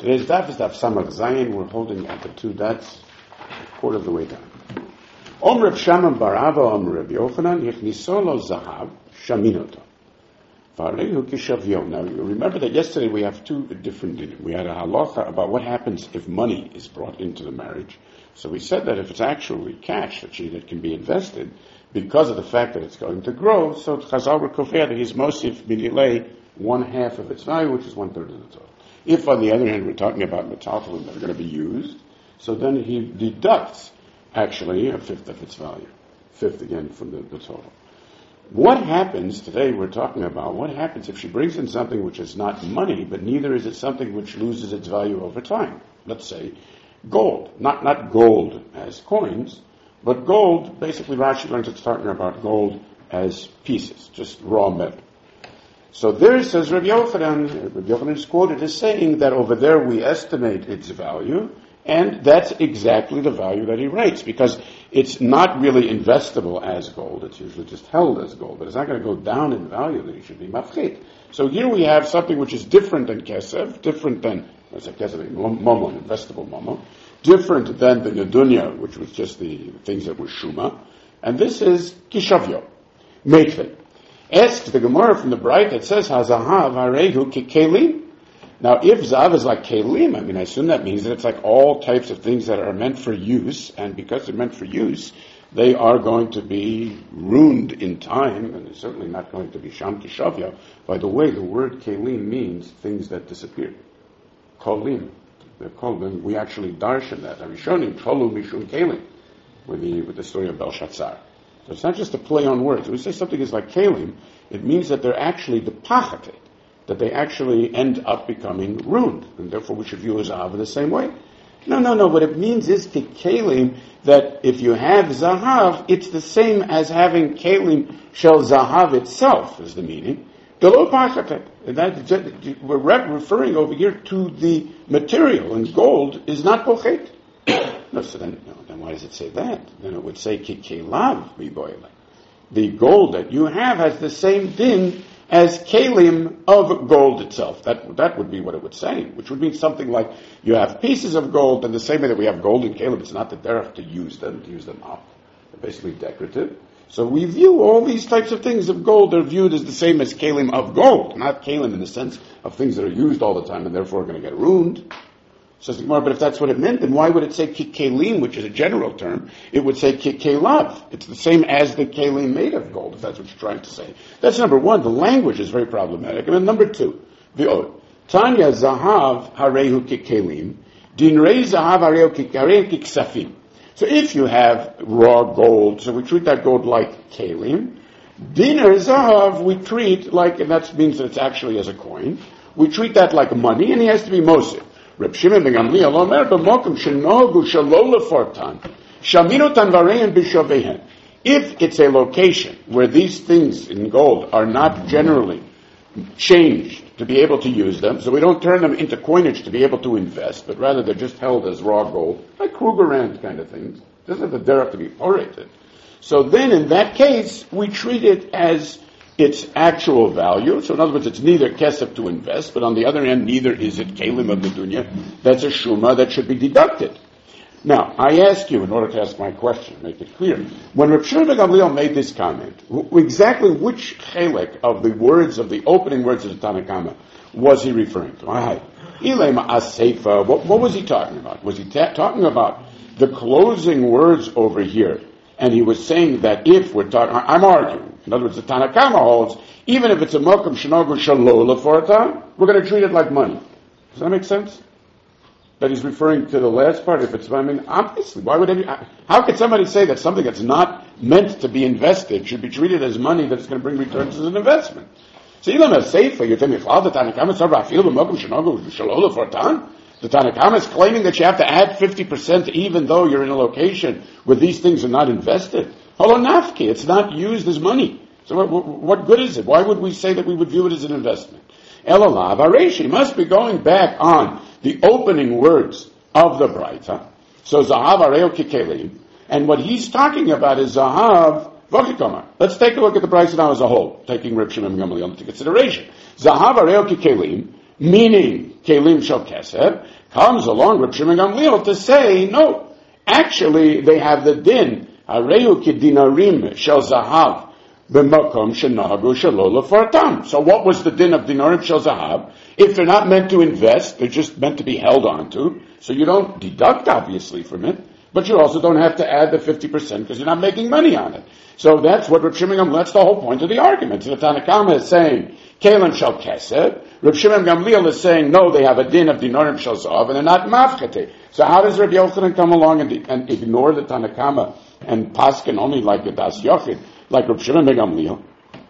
Today's daf is daf Samach Zayin. We're holding at the two dots, a quarter of the way down. Om Reb Shama bar Ava Om Reb Yochanan Yechniso lo Zahav Shaminoto. Varehu Kishavyo. Now you remember that yesterday we have two different. We had a halacha about what happens if money is brought into the marriage. So we said that if it's actually cash that can be invested, because of the fact that it's going to grow, so Chazal were kofir that he's mosif b'nilei 1/2 of its value, which is 1/3 of the total. If, on the other hand, we're talking about metaltalin that are going to be used, so then he deducts actually 1/5 of its value, 1/5 again from the total. What happens today? We're talking about what happens if she brings in something which is not money, but neither is it something which loses its value over time. Let's say gold, not gold as coins, but gold. Basically, Rashi learns it's talking about gold as pieces, just raw metal. So there says Rabbi Yochanan is quoted as saying that over there we estimate its value, and that's exactly the value that he writes, because it's not really investable as gold, it's usually just held as gold, but it's not going to go down in value, that it should be mafchit. So here we have something which is different than kesef, different than, momo, investable momo, different than the nedunya, which was just the things that were shuma, and this is kishavyo, meitven. Ask the Gemara from the Bright that says, Hazahav harehu kikelim. Now, if Zahav is like kelim, I assume that means that it's like all types of things that are meant for use, and because they're meant for use, they are going to be ruined in time, and they're certainly not going to be sham kishavya. By the way, the word kelim means things that disappear. Kolim. We actually darshan that. Arishonim, kolu mishum kelim, with the story of Belshazzar. So it's not just a play on words. When we say something is like kalim, it means that they're actually depachated, that they actually end up becoming ruined, and therefore we should view zahav in the same way. No. What it means is kalim, that if you have zahav, it's the same as having kalim shel zahav itself, is the meaning. Gelo pachatet. We're referring over here to the material, and gold is not pochet. So then why does it say that? Then it would say kikelav biboile. The gold that you have has the same din as kalim of gold itself. That would be what it would say, which would mean something like you have pieces of gold, and the same way that we have gold in kalim, it's not the derech to use them up. They're basically decorative. So we view all these types of things of gold are viewed as the same as kalim of gold, not kalim in the sense of things that are used all the time and therefore are going to get ruined. Says the Gemara, but if that's what it meant, then why would it say kikelim, which is a general term? It would say kikelav. It's the same as the kelim made of gold, if that's what you're trying to say. That's number one. The language is very problematic. And then number two, the od. Tanya zahav harehu kikelim, dinrei zahav harehu kiksafim. So if you have raw gold, so we treat that gold like kelim. Dinar zahav we treat like, and that means that it's actually as a coin. We treat that like money, and he has to be mosif. Reb Shimon ben Gamliel omer b'mokum shenogu shelo lefortan shaminotan varein b'shovehen. If it's a location where these things in gold are not generally changed to be able to use them, so we don't turn them into coinage to be able to invest, but rather they're just held as raw gold, like Krugerrand kind of things, doesn't have the derech to be orated. So then in that case, we treat it as its actual value. So in other words, it's neither kesef to invest, but on the other hand, neither is it kelim of the dunya. That's a shuma that should be deducted. Now, I ask you, in order to ask my question, make it clear, when Reb Shimon ben Gamliel made this comment, exactly which chelek of the words, of the opening words of the Tanna Kama, was he referring to? What was he talking about? Was he talking about the closing words over here? And he was saying that if we're talking, I'm arguing, in other words, the Tanna Kama holds, even if it's a mokum shenogu shelo lefortan, we're going to treat it like money. Does that make sense? That he's referring to the last part. If it's, obviously, how could somebody say that something that's not meant to be invested should be treated as money that is going to bring returns as an investment? So Ilam HaSeifa, you're telling me, the Tanna Kama sarvafil b'mokum shenogu shelo lefortan? The Tanna Kama is claiming that you have to add 50% even though you're in a location where these things are not invested. Holonafki, it's not used as money. So what good is it? Why would we say that we would view it as an investment? Elalav Areshi must be going back on the opening words of the Braita. So Zahav Areo Kikelim, and what he's talking about is Zahav Vokikoma. Let's take a look at the Braita now as a whole, taking Reb Shimon ben Gamliel into consideration. Zahav Areo Kikelim, meaning kelim shel kesef, comes along Reb Shimon Gamliel to say, no, actually they have the din, hareu kidinarim shel zahav, b'makom shenahagu shelo lefartam. So what was the din of dinarim shel zahav? If they're not meant to invest, they're just meant to be held onto, so you don't deduct obviously from it, but you also don't have to add the 50% because you're not making money on it. So that's what Reb Shimon Gamliel, that's the whole point of the argument. So the Tanna Kama is saying, Kelim shel kesef. Reb Shimon Gamliel is saying, no, they have a din of dinarim shel zahav, and they're not mafchate. So how does Rabbi Yochanan come along and ignore the Tanna Kama and paskin only like the Das Yochid, like Reb Shimon Gamliel?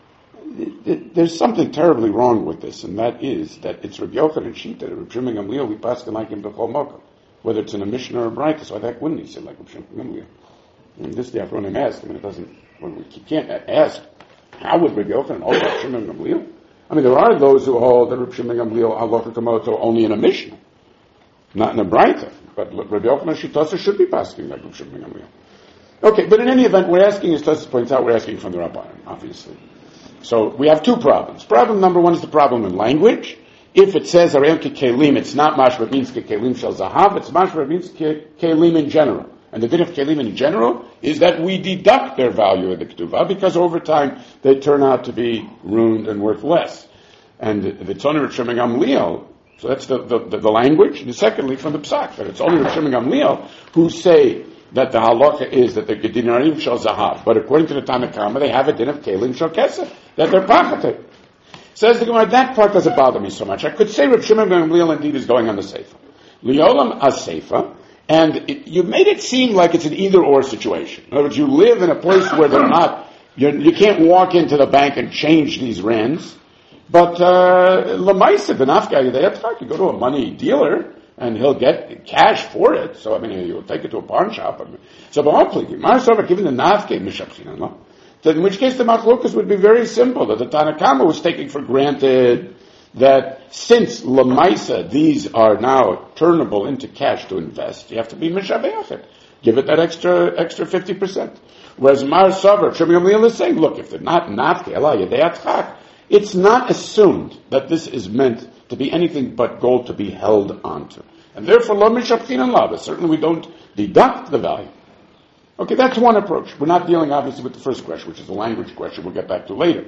There's something terribly wrong with this, and that is that it's Rabbi Yochanan Shita, Reb Shimon Gamliel, we paskin like him b'chol mokum. Whether it's in a Mishnah or a Brayta, so that wouldn't he say like Reb Shimon Gamliel? And this the Achronim asked. I mean, it doesn't. You can't ask how would Rabbi Yochanan hold Reb Shimon Gamliel. I mean, there are those who hold that Reb Shimon Gamliel halacha kamoto only in a Mishnah, not in a Brayta. But Rabbi Yochanan Shitasa should be passing like Reb Shimon Gamliel. Okay, but in any event, we're asking, as Tosfos points out, we're asking from the Rabbanan, obviously. So we have two problems. Problem number one is the problem in language. If it says Areim kekelim, it's not mashma, it means kekelim shel zahav, it's mashma, it means kekelim in general. And the din of kelim in general is that we deduct their value in the ketuvah because over time they turn out to be ruined and worth less. And it's only Reb Shimon Gamliel, so that's the language. And secondly, from the psak, that it's only Reb Shimon Gamliel who say that the halacha is that they're dinarim shel zahav. But according to the Tanna Kama, they have a din of kelim shel kesef, that they're pachate. Says the Gemara, that part doesn't bother me so much. I could say Reb Shimon Gamliel indeed is going on the seifa. Liolam as-seifa, and you made it seem like it's an either-or situation. In other words, you live in a place where they're not, you can't walk into the bank and change these rands, but l'maisa b'nafka, you go to a money dealer, and he'll get cash for it, so I mean, you'll take it to a pawn shop. So, but given the nafke, mishapchin, in which case the machlokas would be very simple, that the Tanna Kama was taking for granted that since Lamaisa, these are now turnable into cash to invest, you have to be mishabeach. Give it that extra 50%. Whereas Mar Savar, Shimon Gamliel is saying, look, if they're not nafke, it's not assumed that this is meant to be anything but gold to be held onto. And therefore, lo mishapchin and lava, certainly we don't deduct the value. Okay, that's one approach. We're not dealing, obviously, with the first question, which is the language question we'll get back to later.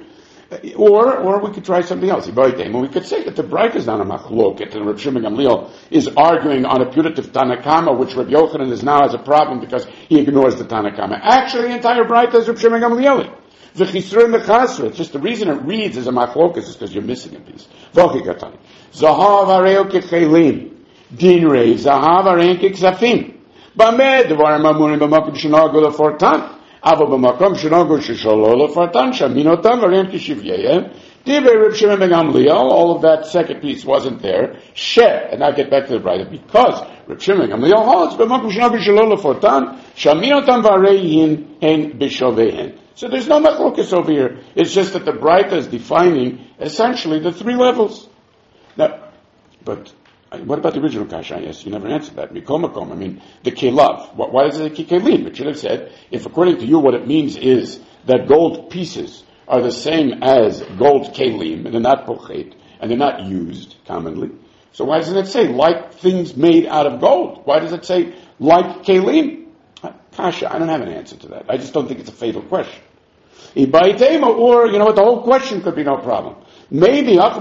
Or we could try something else. We could say that the Braita is not a machloket, and Reb Shimon Gamliel is arguing on a putative Tanna Kama, which Reb Yochanan is now has a problem because he ignores the Tanna Kama. Actually, the entire Braita is Reb Shimon Gamliel. The Chisra and the Chasra, it's just the reason it reads as a machloket is because you're missing a piece. Zahav areo kechelim, dinrei, zahav areo keksafim. B'ameh dvarim amurim b'makom shenagu lefortan, avo b'makom shenagu sheshalo lefortan, shaminotam v'reim kishivyehem. Divrei Reb Shimon ben Gamliel, all of that second piece wasn't there. And I'll get back to the Braita, because Reb Shimon ben Gamliel holds b'makom shenagu sheshalo lefortan, shaminotam v'reim hein b'shovehen. So there's no machlokas over here. It's just that the Braita is defining essentially the three levels. Now, but what about the original kasha? Yes, you never answered that. Mikomakom, I mean, the kelav. Why does it say kelim? It should have said, if according to you what it means is that gold pieces are the same as gold kelim, and they're not pochet, and they're not used commonly. So why doesn't it say like things made out of gold? Why does it say like kelim? Kasha, I don't have an answer to that. I just don't think it's a fatal question. Or, you know what, the whole question could be no problem. Maybe, what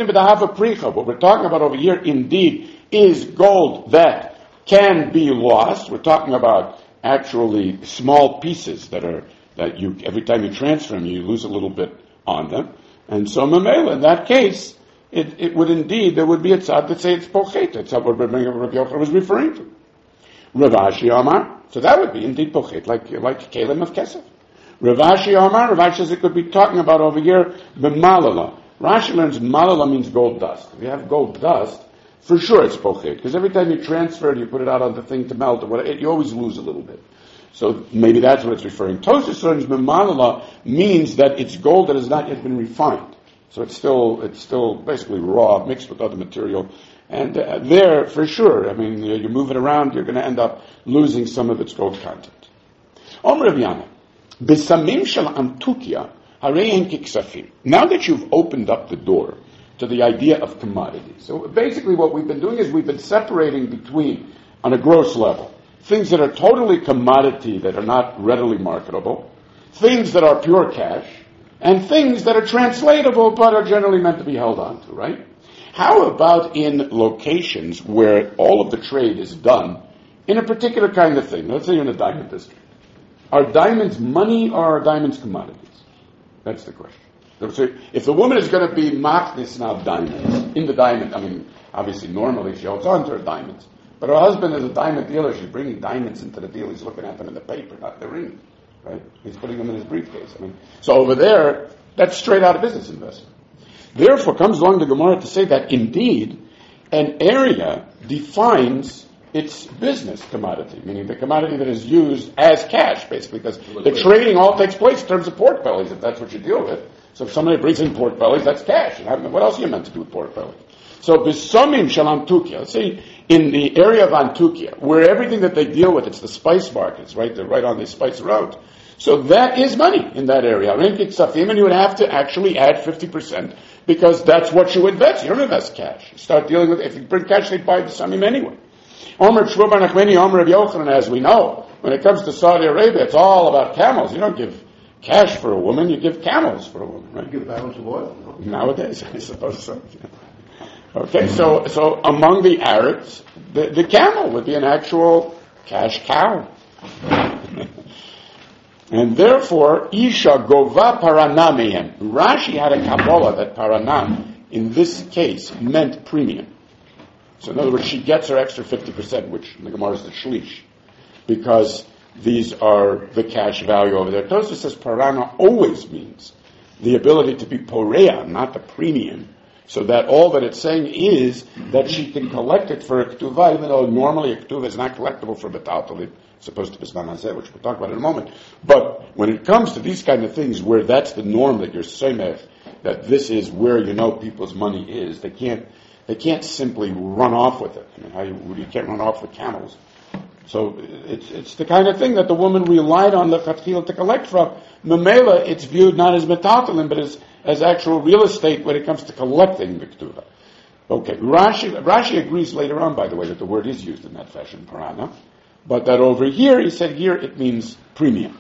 we're talking about over here indeed is gold that can be lost. We're talking about actually small pieces that you, every time you transfer them, you lose a little bit on them. And so, Mamela, in that case, it would indeed, there would be a tzad that say it's pochet. That's what Rabbi Yochanan was referring to. Rav Ashi Amar, so that would be indeed pochet, like kelim of kesef. Rav Ashi Amar, Rav Ashi says it could be talking about over here, b'malala. Rashi learns malala means gold dust. If you have gold dust, for sure it's pochet, because every time you transfer it, you put it out on the thing to melt, or whatever, you always lose a little bit. So maybe that's what it's referring. Tosfos learns b'malala means that it's gold that has not yet been refined. So it's still basically raw, mixed with other material. And there, for sure, I mean, you move it around, you're going to end up losing some of its gold content. Om Rav Yana, b'samim shel antukia, harein kiksafim. Now that you've opened up the door to the idea of commodity. So basically what we've been doing is we've been separating between, on a gross level, things that are totally commodity that are not readily marketable, things that are pure cash, and things that are translatable but are generally meant to be held on to, right? How about in locations where all of the trade is done in a particular kind of thing? Let's say you're in a diamond district. Are diamonds money or are diamonds commodities? That's the question. So if the woman is going to be machnis now diamonds, in the diamond, I mean, obviously normally she holds on to her diamonds, but her husband is a diamond dealer, she's bringing diamonds into the deal, he's looking at them in the paper, not the ring, right? He's putting them in his briefcase. I mean, so over there, that's straight out of business investment. Therefore, comes along the Gemara to say that indeed, an area defines its business commodity, meaning the commodity that is used as cash, basically, because the trading all takes place in terms of pork bellies, if that's what you deal with. So if somebody brings in pork bellies, that's cash. What else are you meant to do with pork bellies? So Bisomim Shal Antukia, let's say in the area of Antukia, where everything that they deal with, it's the spice markets, right? They're right on the spice road. So that is money in that area. And you would have to actually add 50% because that's what you invest. You don't invest cash. You start dealing with, if you bring cash, they buy Bisomim anyway. Omer Shmuel Bar Nachmani, Omer Rabbi Yochanan, as we know, when it comes to Saudi Arabia, it's all about camels. You don't give cash for a woman, you give camels for a woman, right? You give barrels of oil? Nowadays, I suppose so. Okay, so among the Arabs, the camel would be an actual cash cow. And therefore, Isha Gova Paranamihem. Rashi had a Kabbalah that Paranam, in this case, meant premium. So in other words, she gets her extra 50%, which in the Gemara is the shlish, because these are the cash value over there. Tosfos says Parana always means the ability to be porea, not the premium. So that all that it's saying is that she can collect it for a ketuvah, even though normally a ketuvah is not collectible for betaltalit, supposed to be Bisman Hazeh, which we'll talk about in a moment. But when it comes to these kind of things where that's the norm, that you're semech, that this is where you know people's money is, they can't simply run off with it. I mean, you can't run off with camels. So it's the kind of thing that the woman relied on lechatchila to collect from. Memela, it's viewed not as metaltalin, but as actual real estate when it comes to collecting the ketuvah. Okay, Rashi agrees later on, by the way, that the word is used in that fashion, parana, but that over here, he said here it means premium.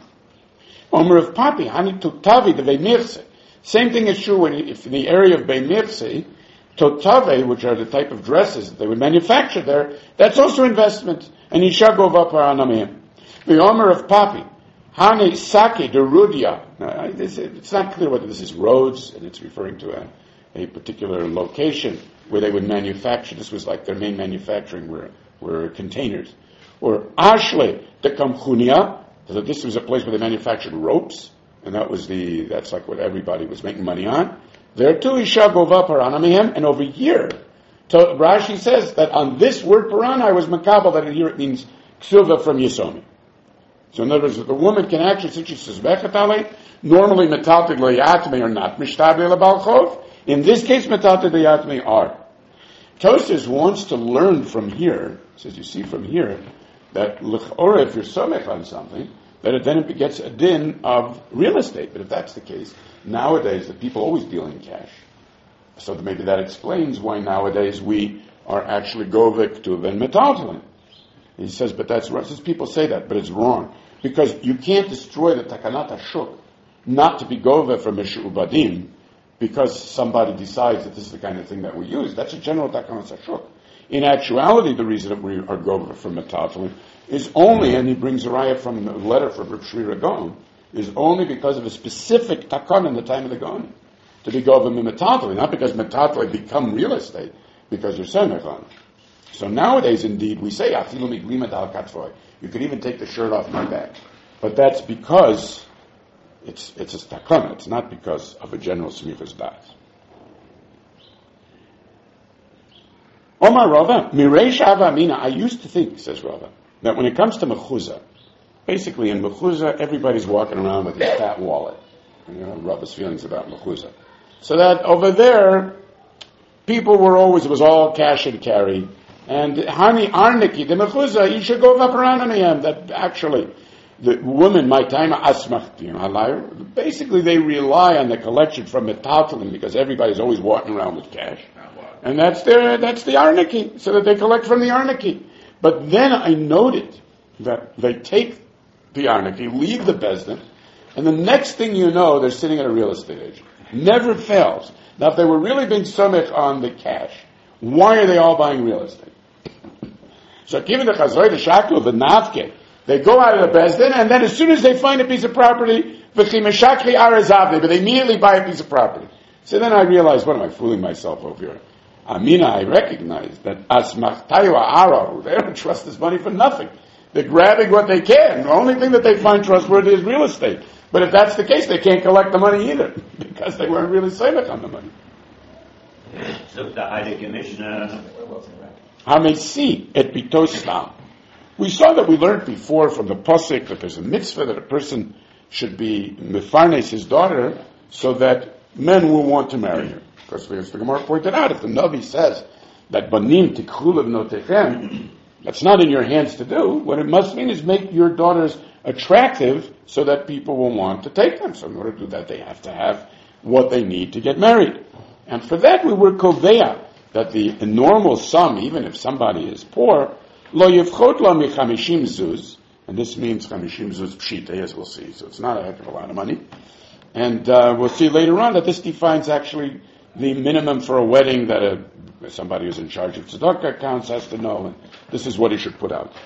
Omer of Papi, Hani Tutavi de Beimirse. Same thing is true if in the area of Beimirse, Totave, which are the type of dresses that they would manufacture there, that's also investment. And Isha Gova Paranamim. The Omer of Papi, Hane Sake de Rudia. It's not clear whether this is Rhodes, and it's referring to a particular location where they would manufacture. This was like their main manufacturing were containers. Or Ashle de Kamchunia, so this was a place where they manufactured ropes, and that's like what everybody was making money on. There too, Isha Gova Paranamihem, and over here, Rashi says that on this word Parana, I was makabel, that here it means ksuva from Yisomi. So in other words, the woman can actually, since she says Bechatale, normally metalted leyatme are not mishtabli lebalchov. In this case, metalted leyatme are. Tosfos wants to learn from here, says you see from here, that l'chora, if you're somech on something, that then it gets a din of real estate. But if that's the case, nowadays the people always deal in cash. So maybe that explains why nowadays we are actually govik to then metaltalin. He says, but that's wrong. Says people say that, but it's wrong. Because you can't destroy the takanat hashuk, not to be govik from Meshu'ubadim, because somebody decides that this is the kind of thing that we use. That's a general takanat hashuk. In actuality, the reason that we are govik from metaltalin is only, and he brings a raya from a letter from Reb Shri Ragon, is only because of a specific takon in the time of the Gaon. To be govim in metaltalin, not because metaltalin become real estate, because you're semech on it. So nowadays, indeed, we say, afilu miglima dal katfoy. You could even take the shirt off my back. But that's because it's a takana. It's not because of a general smichas das. Omar Rava, Mireish Avamina, I used to think, says Rava, that when it comes to mechuzah, basically in mechuzah, everybody's walking around with his fat wallet. You know, Rava's feelings about mechuzah. So that over there, people it was all cash and carry. And Hani Arniki, the mechuzah, you should go vaparanamiyam, that actually, the women, my time, basically they rely on the collection from metaltalin because everybody's always walking around with cash. And that's the arniki, so that they collect from the arniki. But then I noted that they take the arniki, leave the bezdin, and the next thing you know, they're sitting at a real estate agent. Never fails. Now, if they were really being somech on the cash, why are they all buying real estate? So, given the chazoy, the shaklu, the nafke, they go out of the bezdin, and then as soon as they find a piece of property, but they immediately buy a piece of property. So then I realized, what am I fooling myself over here? Amina, I recognize that asmachtayu arahu, they don't trust this money for nothing. They're grabbing what they can. The only thing that they find trustworthy is real estate. But if that's the case, they can't collect the money either, because they weren't really saving on the money. So the Heilige Mishnah... Hamesi et bito stam. We saw that we learned before from the Pasuk that there's a mitzvah that a person should be mefarnes his daughter so that men will want to marry her. Because as the Gemara pointed out, if the Navi says that banim tikhu lebnotechem, that's not in your hands to do. What it must mean is make your daughters attractive so that people will want to take them. So in order to do that, they have to have what they need to get married. And for that, we were koveya, that the normal sum, even if somebody is poor, lo yivchot lo mi-chamishim zuz, and this means chamishim zuz pshita, as we'll see, so it's not a heck of a lot of money. And we'll see later on that this defines actually the minimum for a wedding that somebody who's in charge of tzedakah accounts has to know, and this is what he should put out.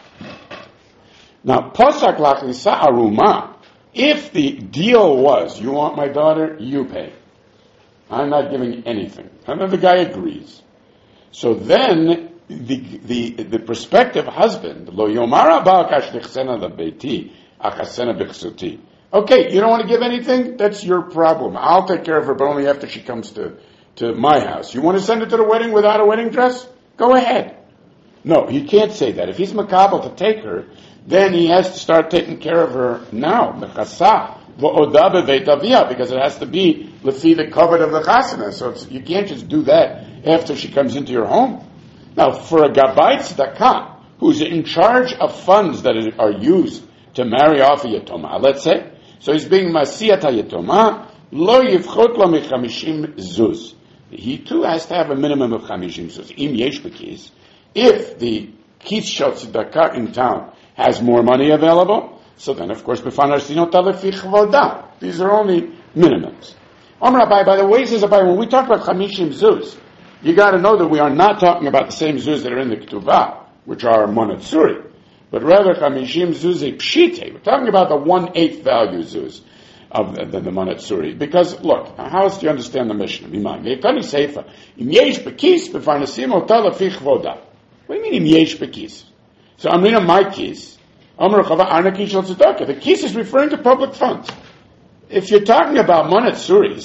Now, posak lachlisa aruma, if the deal was, you want my daughter, you pay. I'm not giving anything. And then the guy agrees. So then, the prospective husband, lo yomara ba'akash nechsena lebeiti, achasena b'chsuti. Okay, you don't want to give anything? That's your problem. I'll take care of her, but only after she comes to my house. You want to send her to the wedding without a wedding dress? Go ahead. No, he can't say that. If he's makabel to take her, then he has to start taking care of her now. Mechasa, v'oda b'veit aviyah, because it has to be lefi the covet of the chasana. So you can't just do that after she comes into your home. Now, for a gabbai tzedakah, who's in charge of funds that are used to marry off a yatoma, let's say, so he's being masiyat hayatoma, lo yivchot lo mi-chamishim zuz. He too has to have a minimum of 50 zuz. Im yesh b'kis. If the kis shel tzedakah in town has more money available, so then of course b'fanar sinota lefi chvoda. These are only minimums. Amar Abai, by the way, says Abai, when we talk about 50 zuz, you got to know that we are not talking about the same zuz that are in the ketuvah, which are monatsuri, but rather 50 zuz pshite. We're talking about the 1/8 value zuz of the monatsuri. Because look, how else do you understand the Mishnah? What do you mean im yesh bekis? So Amrina my kis, Amr Chava Arnaki Shel Tzedakah. The kis is referring to public funds. If you're talking about monatsuri,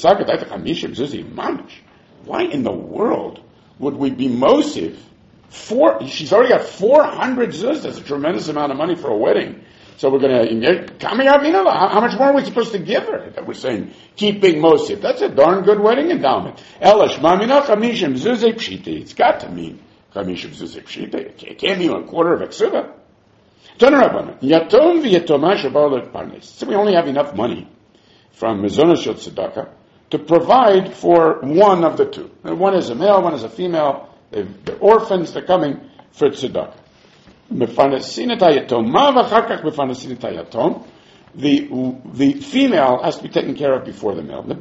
why in the world would we be mosiv? She's already got 400 zuz. That's a tremendous amount of money for a wedding. So we're going to, how much more are we supposed to give her? That we're saying, keep being mosif. That's a darn good wedding endowment. Elash, mamina chamishim zuzei pshite. It's got to mean chamishim zuzei pshite. It can't mean a quarter of a ksuba. Yatom v'yatoma shabar parnes. So we only have enough money from Mezonah Shel Tzedakah to provide for one of the two. And one is a male, one is a female. They're orphans, they're coming for tzedakah. The female has to be taken care of before the male.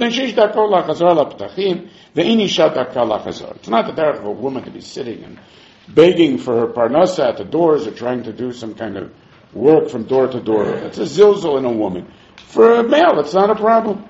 It's not the derech of a woman to be sitting and begging for her parnasa at the doors or trying to do some kind of work from door to door. It's a zilzal in a woman. For a male, it's not a problem.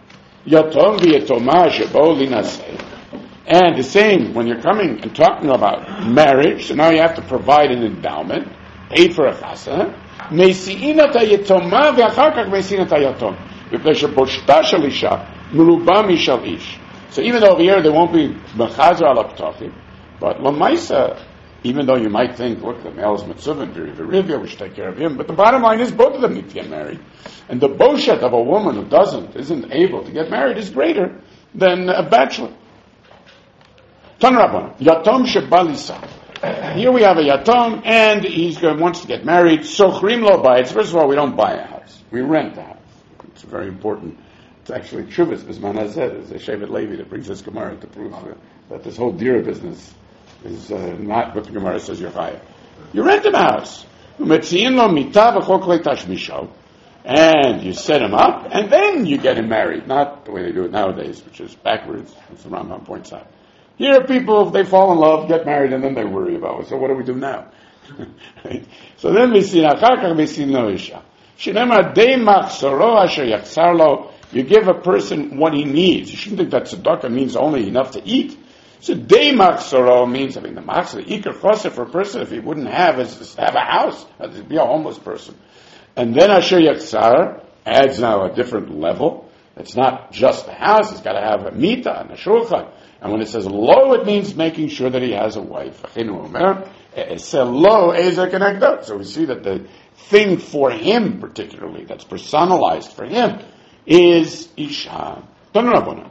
And the same when you're coming and talking about marriage, so now you have to provide an endowment, pay for a chasana. Meisi'inat hayetoma ve'achar kach meisi'inat hayatom. V'pnei sheboshta shel isha meruba mishal ish. So even though over here there won't be mechazer al aptachim, but lamaisa, even though you might think, look, the male is mitzvah, v'rivya, we should take care of him, but the bottom line is both of them need to get married. And the boshet of a woman who isn't able to get married is greater than a bachelor. Tan Rabbanan, Yatom Shebalisa. Here we have a yatom, and wants to get married. Sochrim lo bayit. First of all, we don't buy a house. We rent a house. It's very important. It's actually Chuvas Bisman Hazed, is a Shevet Levi that brings this Gemara to prove that this whole Dira business is not what the Gemara says you're chayav. You rent him a house. Umetziin lo mita v'chol klei tashmisho. And you set him up, and then you get him married. Not the way they do it nowadays, which is backwards, as the Rambam points out. Here, people, if they fall in love, get married, and then they worry about it. So what do we do now? Right? So then we see, achar we see no isha. Shinema dei machsoro asher yachsar lo. You give a person what he needs. You shouldn't think that tzedakah means only enough to eat. So dei machsoro means, the machsor, ikar choser for a person, if he wouldn't have a house, he'd be a homeless person. And then asher yachsar adds now a different level. It's not just the house, it's got to have a mita and a shulchan. And when it says lo, it means making sure that he has a wife. So we see that the thing for him particularly, that's personalized for him, is Isha. Note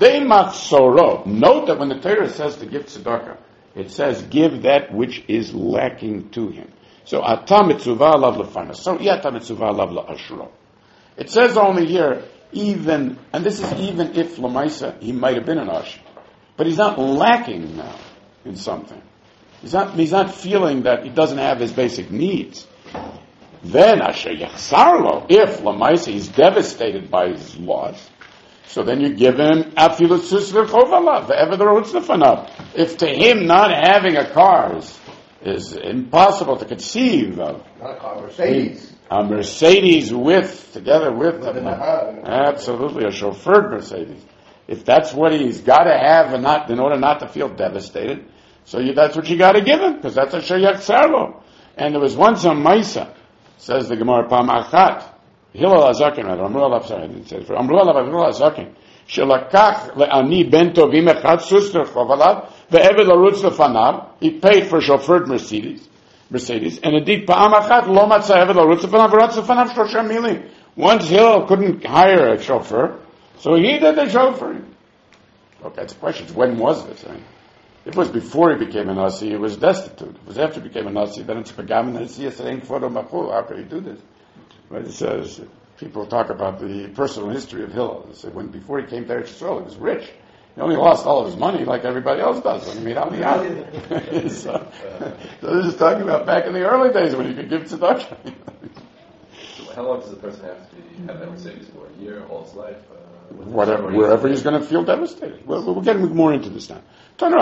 that when the Torah says to give tzedakah, it says give that which is lacking to him. So ata mitzuvah alav lefana. So yata mitzuvah alav la'ashro. It says only here, even, and this is even if Lamaisa, he might have been an Ashur. But he's not lacking now in something. He's not feeling that he doesn't have his basic needs. Then asher yachsarlo, if Lamaisa he's devastated by his loss, so then you give him afilu sus v'chovalav ve'ever the roads lefanav. If to him not having a car is impossible to conceive of, not a car, Mercedes. A Mercedes together with absolutely a chauffeured Mercedes. If that's what he's got to have, and not in order not to feel devastated, so that's what you got to give him, because that's a shayach sarlo. And there was once a Maisa, says the Gemara Pam Achat, Hillel Azakin, rather, Amru Azakin, Shelakach le'ani ben tovim echad suster chovalav ve'eved larutz lefanav. He paid for chauffeured Mercedes, and indeed Pam Achat lo matza eved larutz lefanav v'ratz lefanav shlosha milim. Once Hillel couldn't hire a chauffeur, so he did the chauffeuring. Okay, that's the question. When was this? I mean, it was before he became a Nasi, he was destitute. It was after he became a Nasi, then it's Pagam and Nasi, how could he do this? But it says, people talk about the personal history of Hillel. They say when before he came to Eretz Yisrael, he was rich. He only lost all of his money like everybody else does when he made Aliyah. So this is talking about back in the early days when you could give tzedakah. How long does the person have to have that Mercedes for? A year, all his life? Whatever, wherever he's going to feel devastated. We're getting more into this now. There's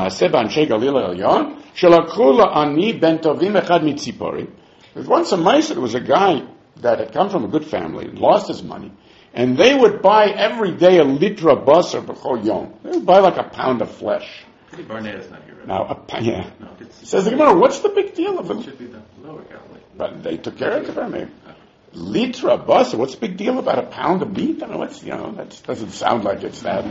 once a Maisa, there was a guy that had come from a good family and lost his money, and they would buy every day a litra basar b'chol yom. They would buy like a pound of flesh. Barnett is not here, right? Now, says the Gemara, what's the big deal of it? Should be the lower Galilee. But they took care of it, maybe. Litra basar, what's the big deal about a pound of meat? I don't know, that doesn't sound like it's that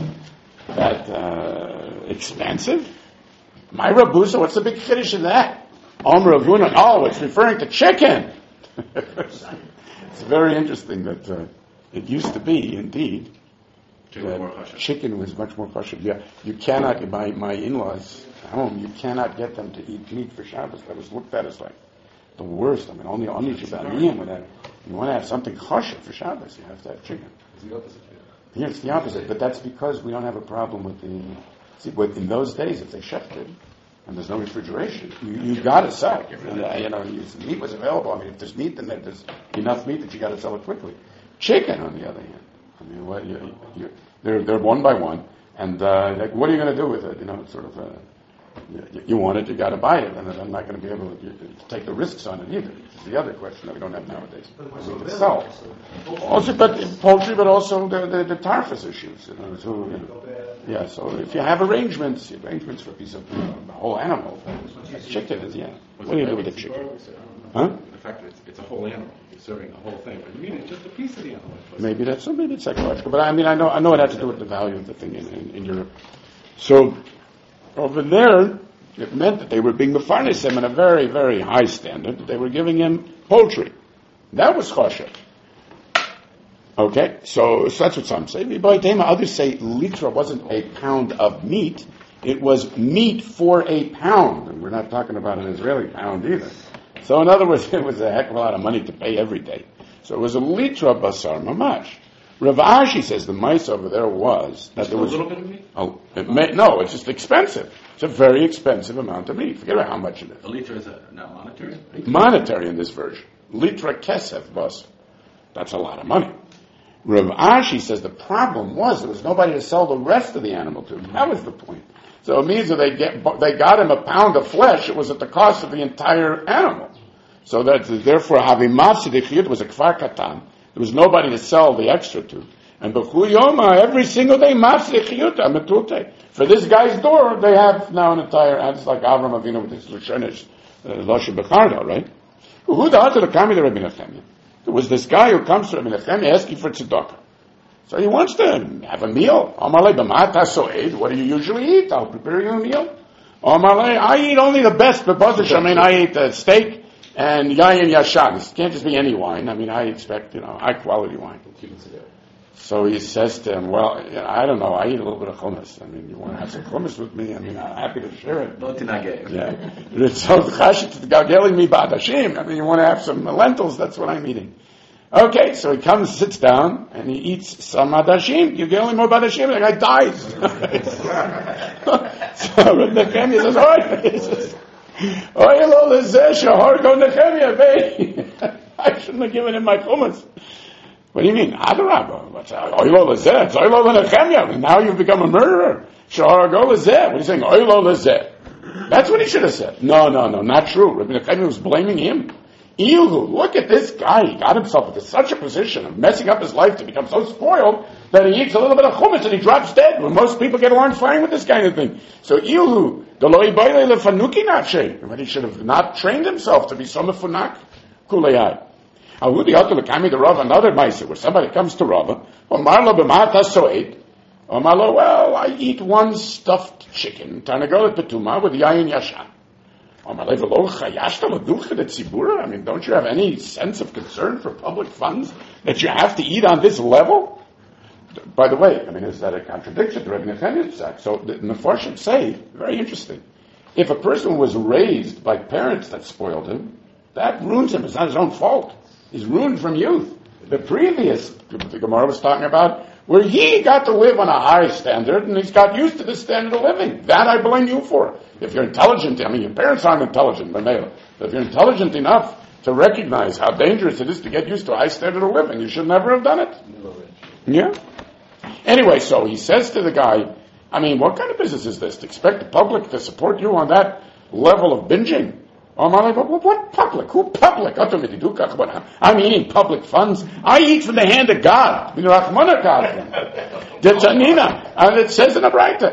expensive. My Rabusa, what's the big finish in that? Ravuna, it's referring to chicken. It's very interesting that it used to be, indeed, chicken was much more kosher. Yeah, you cannot, my in-laws home, you cannot get them to eat meat for Shabbos. That was looked at as like the worst. I mean, only Shabbaniyim would have. You want to have something kosher for Shabbos, you have to have chicken. It's the opposite. Yeah, it's the opposite, but that's because we don't have a problem with in those days, if they shefted, and there's no refrigeration, you got to sell it. And, meat was available. I mean, if there's meat, then there's enough meat that you got to sell it quickly. Chicken, on the other hand, I mean, they're one by one, and what are you going to do with it? It's sort of you want it, you got to buy it, and I'm not going to be able to take the risks on it either. Which is the other question that we don't have nowadays. To sell. Also, but poultry, but also the tarfus issues. So if you have arrangements for a piece of the whole animal, chicken is What do you do with the chicken? Huh? The fact that it's a whole animal, you're serving the whole thing, but you mean it's just a piece of the animal. Maybe it's psychological, but I know it had to do with the value of the thing in Europe. So over there, it meant that they were being mefarnes him in a very, very high standard. They were giving him poultry. That was choshev. Okay, so that's what some say. Others say litra wasn't a pound of meat. It was meat for a pound, and we're not talking about an Israeli pound either. So in other words, it was a heck of a lot of money to pay every day. So it was a litra basar mamash. Rav Ashi says the mice over there was that there was a little bit of meat. Oh, no, it's just expensive. It's a very expensive amount of meat. Forget about how much it is. A liter is not monetary. Monetary in this version. Litra kesef bas. That's a lot of money. Rav Ashi says the problem was there was nobody to sell the rest of the animal to. That was the point. So it means that they got him a pound of flesh. It was at the cost of the entire animal. So that therefore Havimavsidich was a kfar katan. There was nobody to sell the extra to. And B'chuyoma, every single day, for this guy's door, they have now an entire, it's like Avram Avinu with his Lashonish, Loshe Bechardo, right? There was this guy who comes to Rabbi Nechemia asking for tzedakah. So he wants to have a meal. What do you usually eat? I'll prepare you a meal. I eat only the best. I eat steak and yayin yashan. It can't just be any wine. I expect, high quality wine. So he says to him, well, I don't know, I eat a little bit of hummus. You want to have some hummus with me? I'm happy to share it. Yeah. So you want to have some lentils? That's what I'm eating. Okay, so he comes, sits down, and he eats some badashim. You get only more badashim, the guy dies. So Nechemia says, I shouldn't have given him my hummus. What do you mean? Adarabah. Now you've become a murderer. What are you saying? That's what he should have said. No, not true. Rabbi Nechemia was blaming him. Look at this guy. He got himself into such a position of messing up his life to become so spoiled that he eats a little bit of hummus and he drops dead. When most people get along fine with this kind of thing. So but he should have not trained himself to be so mefunak. Kulayai. Another Maisa where somebody comes to Rava. Well, I eat one stuffed chicken, Tarnagolet Petuma, with yayin yashan. Don't you have any sense of concern for public funds that you have to eat on this level? By the way, is that a contradiction to Rabbi Nechemia's act? So the Mefarshim say, very interesting, if a person was raised by parents that spoiled him, that ruins him. It's not his own fault. He's ruined from youth. The previous, the Gemara was talking about, where he got to live on a high standard, and he's got used to this standard of living. That I blame you for. If you're intelligent, your parents aren't intelligent, but if you're intelligent enough to recognize how dangerous it is to get used to a high standard of living, you should never have done it. Yeah? Anyway, so he says to the guy, what kind of business is this? To expect the public to support you on that level of binging? What public? Who public? I'm eating public funds. I eat from the hand of God. And it says in the Braita,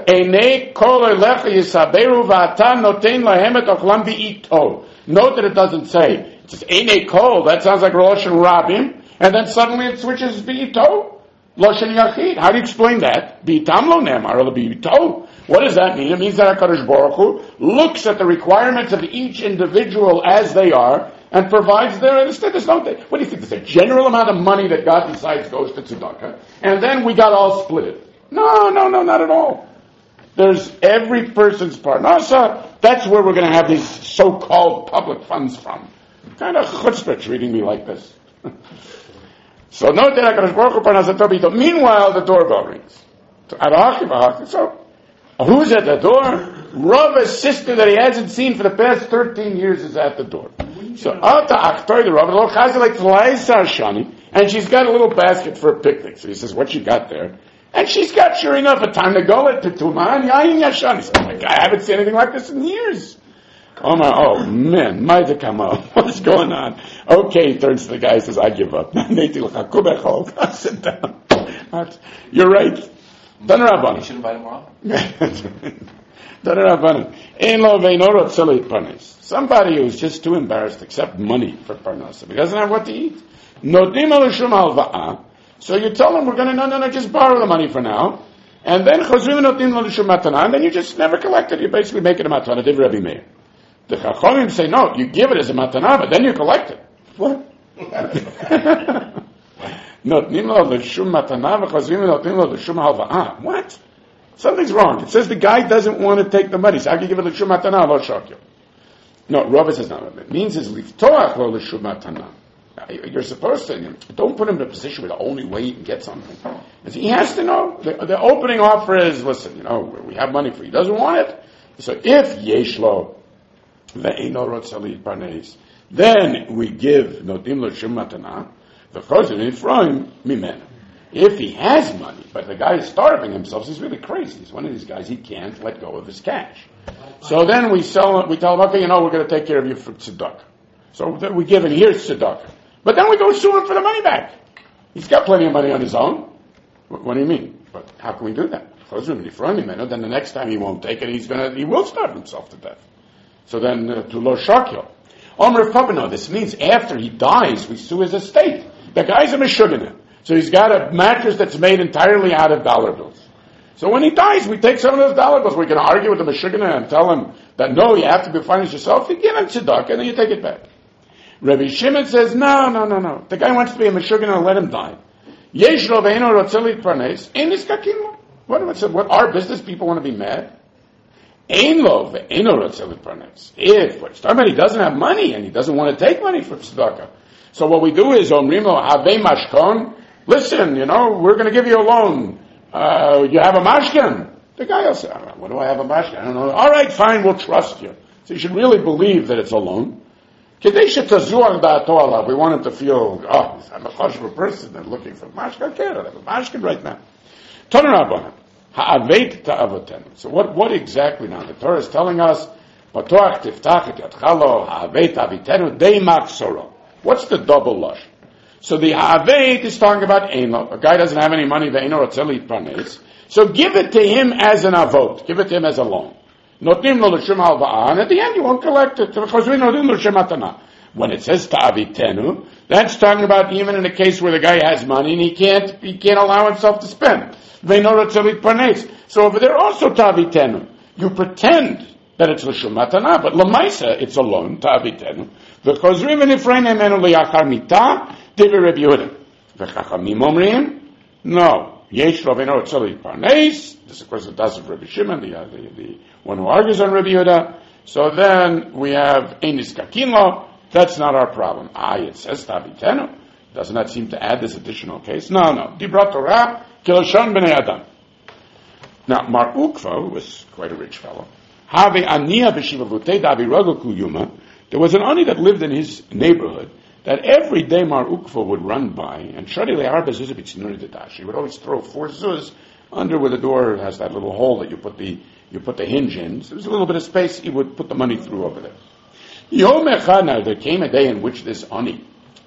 note that it doesn't say. It says, Einei kol, that sounds like Rosh and Rabim, and then suddenly it switches Be'ito. Loshen Yachid. How do you explain that? Be'itam lo nemar, or Be'ito. What does that mean? It means that HaKadosh Baruch Hu looks at the requirements of each individual as they are and provides their, what do you think? There's a general amount of money that God decides goes to tzedakah, and then we got all split it. No, not at all. There's every person's part. No, sir, that's where we're going to have these so-called public funds from. Kind of chutzpah treating me like this. So note that HaKadosh Baruch Hu parnasat bito. Meanwhile, the doorbell rings. So, who's at the door? Rava's sister that he hasn't seen for the past 13 years is at the door. So, and she's got a little basket for a picnic. So he says, what you got there? And she's got, sure enough, a time to go at Petuma and Yayin Yashan. He says, I haven't seen anything like this in years. Oh man, what's going on? Okay, he turns to the guy and says, I give up. Sit down. You're right. You should invite him wrong. Somebody who's just too embarrassed to accept money for parnasa. He doesn't have what to eat. So you tell him, we're going to, just borrow the money for now. And then, and then you just never collect it. You basically make it a matana. Div Rabbi Meir. The Chachamim say, no, you give it as a matana, but then you collect it. What? What? Something's wrong. It says the guy doesn't want to take the money. So how can you give it l'shum matana lo shakil? No, Rava says no. It means is liftoach lo l'shum matana. You're supposed to, don't put him in a position where the only way he can get something. He has to know. The opening offer is, listen, we have money for you. He doesn't want it. So if yeshlo ve'eno rotzali parnes, then we give notim l'shum matana, the choshen Ephraim mimen. If he has money, but the guy is starving himself, he's really crazy. He's one of these guys, he can't let go of his cash. So then we tell him, okay, we're going to take care of you for tzedakah. So then we give him, here's tzedakah. But then we go sue him for the money back. He's got plenty of money on his own. What do you mean? But how can we do that? Then the next time he won't take it, he will starve himself to death. So then, to lo shakil. Omer Pabano, this means after he dies, we sue his estate. The guy's a meshugana. So he's got a mattress that's made entirely out of dollar bills. So when he dies, we take some of those dollar bills. We can argue with the meshugana and tell him that no, you have to be financed yourself. You give him tzedakah and then you take it back. Rabbi Shimon says, no. The guy wants to be a meshugana and let him die. Yesh lo ve'eno rotzeli parnes, ein niskakim lo. What our business people want to be mad? Ein lo ve'eno rotzeli parnes. If somebody doesn't have money and he doesn't want to take money for tzedakah. So what we do is, omrim lo havei mashkon, listen, we're going to give you a loan. You have a mashkin. The guy will say, what do I have a mashkin? I don't know. All right, fine, we'll trust you. So you should really believe that it's a loan. We want him to feel, I'm a chashva person, they're looking for mashkin. Okay, I don't have a mashkin right now. So what exactly now? The Torah is telling us, what's the double lush? So the ha'aveit is talking about Eino. A guy doesn't have any money, so give it to him as an avot. Give it to him as a loan. And at the end you won't collect it. When it says ta'avitenu, that's talking about even in a case where the guy has money and he can't allow himself to spend. So over there also ta'avitenu. You pretend that it's l'shum matana, but l'maisa it's a loan, ta'avitenu. V'chozrim v'nifrein emenu li'achar mita, divi Rabbi Yehuda. V'chachamim omrim, no. Yesh roveno tzoli parnes. This, of course, the das of Rabbi Shimon, the one who argues on Rabbi Yehuda. So then we have ein niskakin lo. That's not our problem. It says ta'avitenu. Doesn't that seem to add this additional case? No. Dibra Torah, kilashon b'nei adam. Now, Mar Ukva, who was quite a rich fellow, have aniya b'shivavutei davi rogel kuyuma. There was an ani that lived in his neighborhood that every day Mar Ukva would run by and shari le'arba zuz b'tznuri dedash. He would always throw 4 zuz under where the door has that little hole that you put the hinge in. So there's a little bit of space. He would put the money through over there. Yom echad, now there came a day in which this ani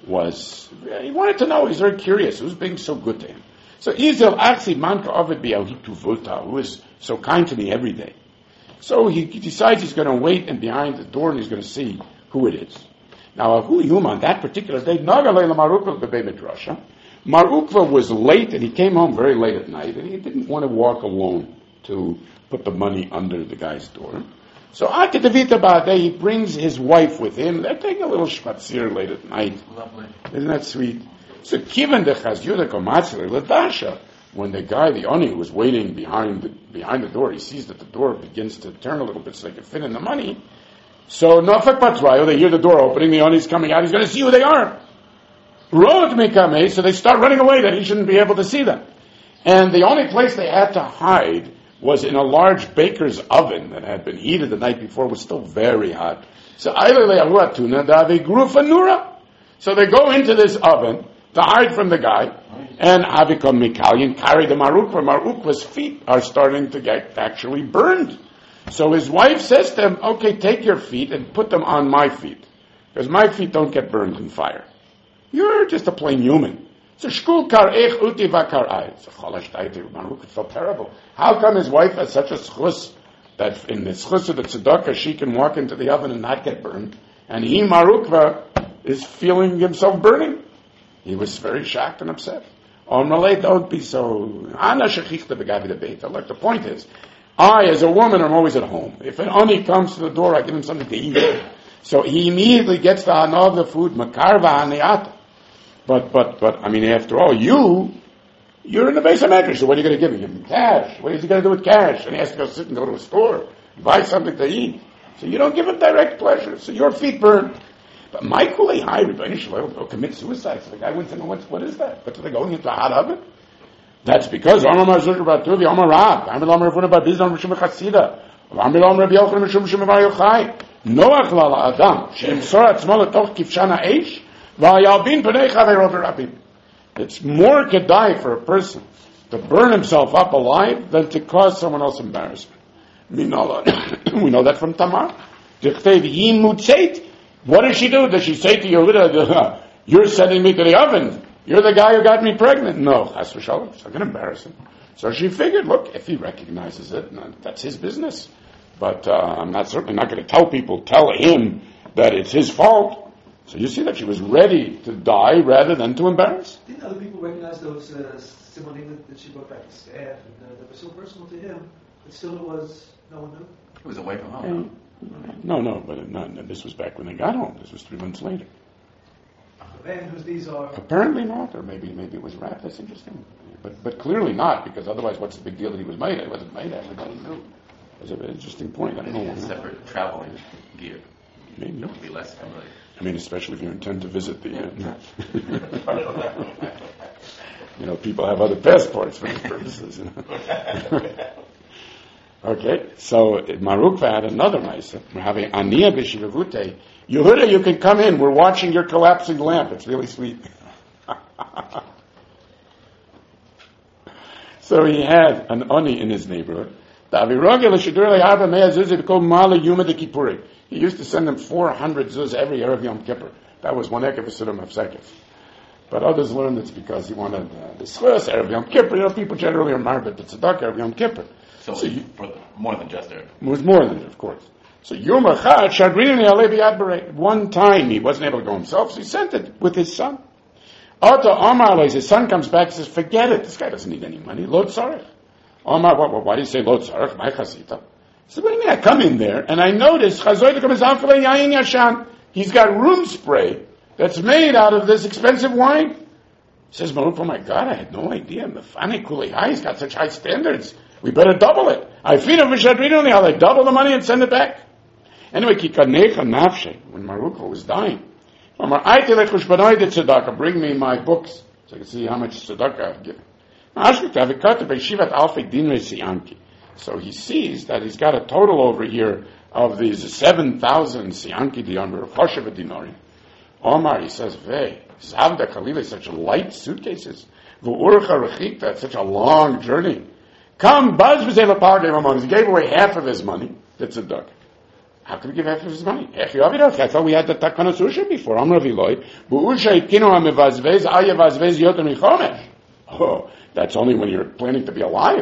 he wanted to know. He's very curious. Who's being so good to him? So Izel Aksi Manka Ovid Bi'ahitu Volta, who is so kind to me every day. So he decides he's going to wait and behind the door and he's going to see who it is. Now, Ahu Yuma, on that particular day, Nagalei Marukva Bebe Midrasha. Mar Ukva was late and he came home very late at night and he didn't want to walk alone to put the money under the guy's door. So Akitavita Ba'adeh, he brings his wife with him. They're taking a little shmatzir late at night. Lovely. Isn't that sweet? So Kivan de Chazyuda Komatzir Ladasha, when the guy, the Oni, who was waiting behind the door, he sees that the door begins to turn a little bit so they can fit in the money. So Nafak Patrayo, they hear the door opening, the Oni's coming out, he's going to see who they are. Road Mikame, so they start running away that he shouldn't be able to see them. And the only place they had to hide was in a large baker's oven that had been heated the night before, was still very hot. So so they go into this oven to hide from the guy, and Avikom Mikalian carried the Marukva. Marukva's feet are starting to get actually burned. So his wife says to him, okay, take your feet and put them on my feet, because my feet don't get burned in fire. You're just a plain human. So shkul kar ech uti vakar ay. So chalash daiti, Marukva felt terrible. How come his wife has such a schus that in the schus of the tzedakah she can walk into the oven and not get burned, and he, Marukva, is feeling himself burning? He was very shocked and upset. Malay, don't be so. Ana shechichta begavi debate. Look, the point is, I, as a woman, am always at home. If an ani comes to the door, I give him something to eat. So he immediately gets the hana of the food, makarva haneata. But, I mean, after all, you You're in the base of medrash, so what are you going to give him? Give him cash. What is he going to do with cash? And he has to go sit and go to a store, buy something to eat. So you don't give him direct pleasure. So your feet burn. But my kulei high, will commit suicide. So the guy wouldn't say, what is that? But they're going into a hot oven? That's because Amar Mazur Batuvi, Amar Rab, Amar Rafuna Babizan Mishum Chassida, Amar Rabbi Yochanan Mishum Shemavar Yochai, Noach Lala Adam, Shem Sorat Smola Toch Kivshana Eish, Vayalbin Penei Chaverot Rabim. It's more kedai for a person to burn himself up alive than to cause someone else embarrassment. We know that from Tamar. What does she do? Does she say to Yehuda, you're sending me to the oven? You're the guy who got me pregnant. No, chas v'shalom. It's not going to embarrass him. So she figured, look, if he recognizes it, that's his business. But I'm certainly not going to tell him that it's his fault. So you see that she was ready to die rather than to embarrass. Didn't other people recognize those simonim that she brought back to staff? And they were so personal to him, but still no one knew? It was away from home. No, but this was back when they got home. This was 3 months later. The man whose these are... Apparently not, or maybe it was wrapped. That's interesting. But clearly not, because otherwise what's the big deal that he was made? It wasn't made, everybody knew. It was an interesting point. I don't know. Separate traveling gear. Maybe. It would be less familiar. I mean, especially if you intend to visit the... people have other passports for these purposes. Okay, so Marukva had another Maisa. We're having Aniya B'Shivavute. Yehuda, you can come in. We're watching your collapsing lamp. It's really sweet. So he had an Ani in his neighborhood. He used to send them 400 zuz every Erev Yom Kippur. That was one heck of a Siddur of Sekef. But others learned it's because he wanted the schus Erev Yom Kippur. People generally are married to tzedakah Erev Yom Kippur. So more than just Erev. It was more than it, of course. So Yom Echad, Shadrini Alevi Adberet. One time he wasn't able to go himself, so he sent it with his son. Ata Amar, his son comes back and says, forget it, this guy doesn't need any money. Lo tzarech. Amar, why do you say lo tzarech? My chasita. He said, what do you mean? I come in there and I notice he's got room spray that's made out of this expensive wine. He says, oh my God, I had no idea. Mefane Kulei Hai, he's got such high standards. We better double it. I feed him v'shadrinoni, I'll double the money and send it back. Anyway, when Maruko was dying, bring me my books so I can see how much tzedakah I've given. So he sees that he's got a total over here of these 7,000 sianki dinar, choshev dinarim. Omar, he says, Zavda Kalila, such light suitcases. V'urcha rechikta, such a long journey. Come, Buzz he gave away half of his money. That's a duck. How could he give half of his money? I thought we had the Takanos Usha before. Oh, that's only when you're planning to be alive.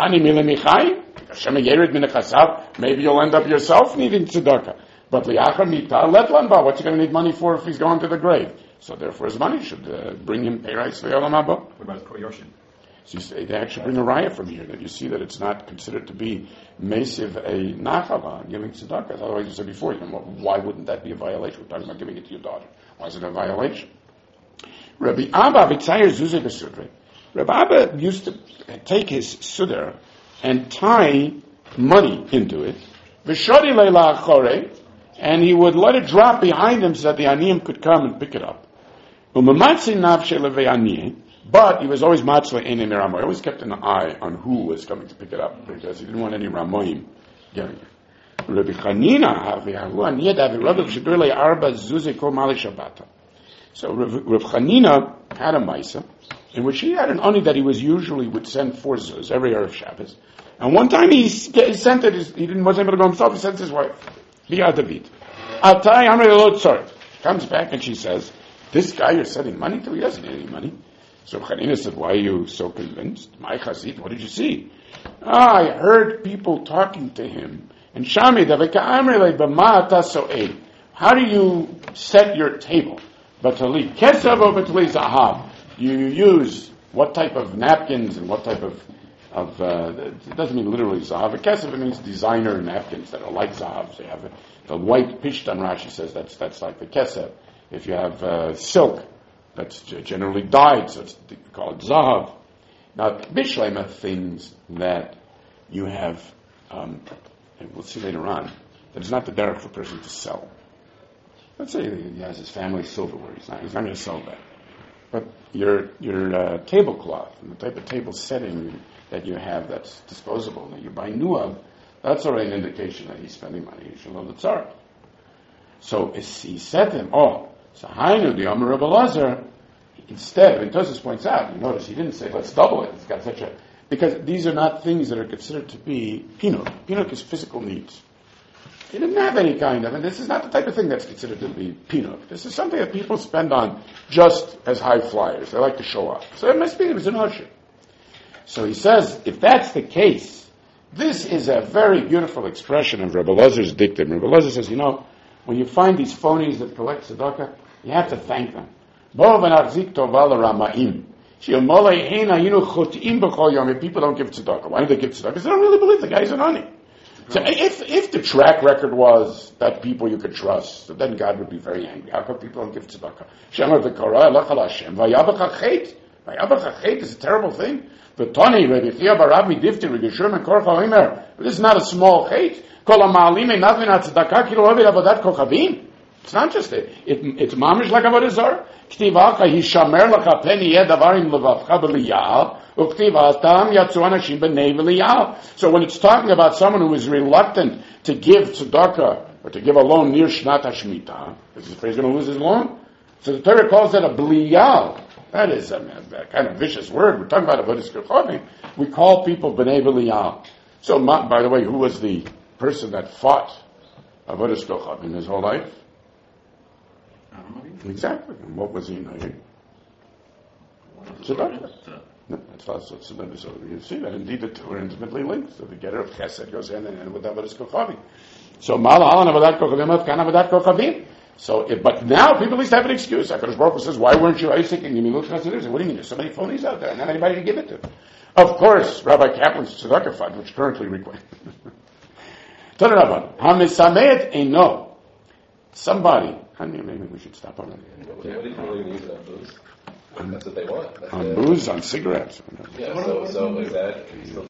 Maybe you'll end up yourself needing tzedakah. But what's he going to need money for if he's going to the grave? So therefore his money should bring him peirais le'olam haba. What about Koyoshin? So they actually bring a riot from here that you see that it's not considered to be mesiv a nachala, giving tzedakah. Otherwise, you said before, why wouldn't that be a violation? We're talking about giving it to your daughter. Why is it a violation? Rabbi Abba b'tzayer zuzeh b'sudre. Rabbi Abba used to take his sudar and tie money into it, v'shodi leila achore, and he would let it drop behind him so that the aniyim could come and pick it up. U'mamatzi nafshe levei aniyim. But he was always matzle ein ramoy. He always kept an eye on who was coming to pick it up because he didn't want any ramoyim getting it. Rabbi Chanina So Rabbi Chanina had a maisa in which he had an ani that he would send 4 zuz every Erev Shabbos. And one time he sent it. Wasn't able to go himself. He sent his wife. Bia David. Atai Amrei Lo Tzorek. Comes back and she says, "This guy you're sending money to, he doesn't need any money." So Chanina said, why are you so convinced? My chazit, what did you see? I heard people talking to him. And Shami, how do you set your table? Batali kesav or batali zahav? You use what type of napkins and what type of it doesn't mean literally zahav. Kesav means designer napkins that are like zahav. So you have the white pishtan, Rashi says that's like the kesav. If you have silk, that's generally dyed, so it's called zahav. Now, Bishlema things that you have, and we'll see later on, that it's not the derech for a person to sell. Let's say he has his family silverware. He's not going to sell that. But your tablecloth and the type of table setting that you have that's disposable, that you buy new of, that's already an indication that he's spending money. You should know the tzar. So he said to him, so Hainu, the Amar Rabbi Elazar, instead, and Tosfos points out, you notice he didn't say, let's double it. It's got such a, because these are not things that are considered to be pinuk. Pinuk is physical needs. He didn't have any kind of, and this is not the type of thing that's considered to be pinuk. This is something that people spend on just as high flyers. They like to show off. So it must be, it was an usher. So he says, if that's the case, this is a very beautiful expression of Rabbi Elazar's dictum. Rabbi Elazar says, when you find these phonies that collect tzedakah, you have to thank them. People don't give tzedakah. Why do they give tzedakah? Because they don't really believe the guy's an ani. So if the track record was that people you could trust, then God would be very angry. How come people don't give tzedakah? Vayabach is a terrible thing. This is not a small chait. It's not just it. It's mamish like avodah zarah. K'tivaka hishamer laka peni yedavarim levavcha b'liyal. So when it's talking about someone who is reluctant to give tzedakah or to give a loan near Shnat HaShemitah, is the phrase going to lose his loan? So the Torah calls that a bliyal. That is a kind of vicious word. We're talking about avodas kochavim. We call people b'nei bliyal. So, by the way, who was the person that fought avodas kochavim his whole life? Exactly. And what was he knowing? Tzedakah. No, that's so you see that indeed the two are intimately linked. So the getter of chesed goes hand in hand with avodas kochavim. So malahalan avodat kochavim kan avodat kochavim. So, but now people at least have an excuse. HaKadosh Baruch Hu says, "Why weren't you Isaac and Yemilut Chassidim?" What do you mean? There's so many phonies out there, and not anybody to give it to. Of course, Rabbi Kaplan's tzedakah fund, which currently requires. Hamisameet eno. Somebody. Maybe we should stop on that. What do you really use on booze? That's what they want. On booze, on cigarettes. Yeah. So is that?